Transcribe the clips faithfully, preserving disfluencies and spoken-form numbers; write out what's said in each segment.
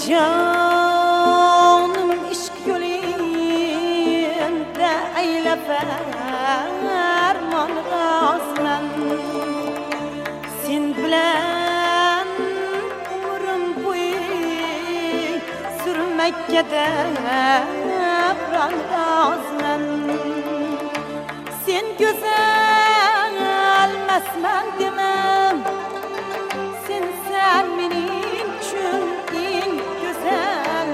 canım işq yolunda eyle ferman razmen. Sen bilen umrum boyu sürmekke'de biran razmen. Sen güzel mesmen demem, sen sen benim için en güzel.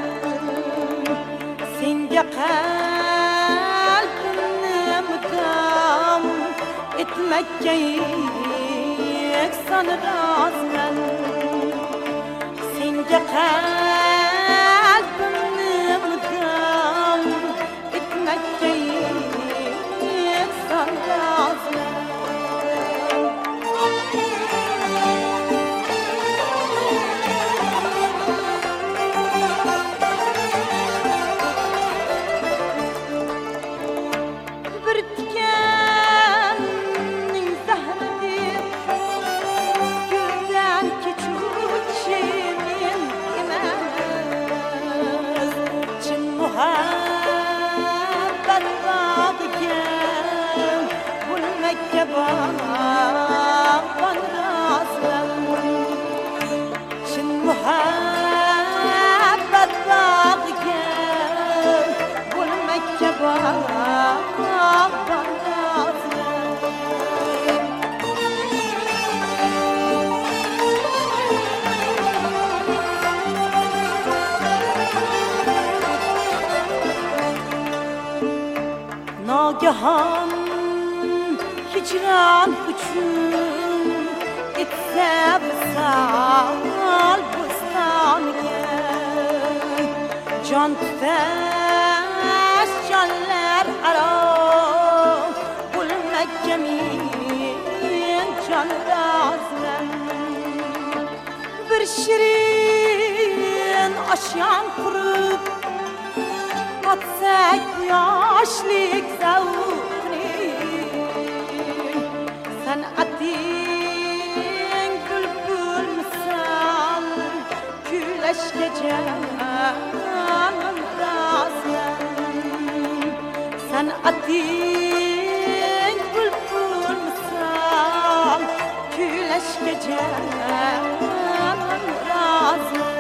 Senge kalbimni müdam etmekке yeksan razmen. Senge kalbimni müdam etmekke yeksan razmen. Nagahan hicran üçün etse visal bustaniye. Can tüfeş canlar ara bulmek yemin can razmen. Bir şirin aşyan kurup atsak bu yaşlık zavukni. Sen atin bülbül misal güleşke canım razmen. Sen atin bülbül misal güleşke canım razmen.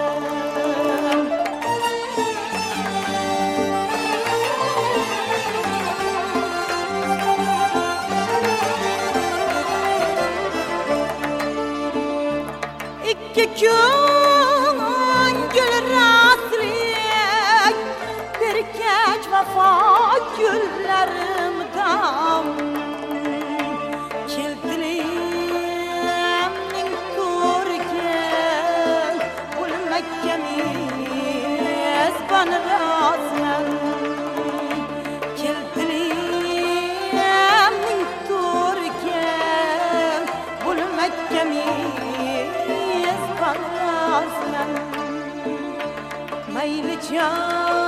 Gül raslik bir keç vefa güllerimden. Kildilimning ko'rgan bulmakka mezbon razmen. Kildilimning ko'rgan bulmakka mezbon razmen. Mayli can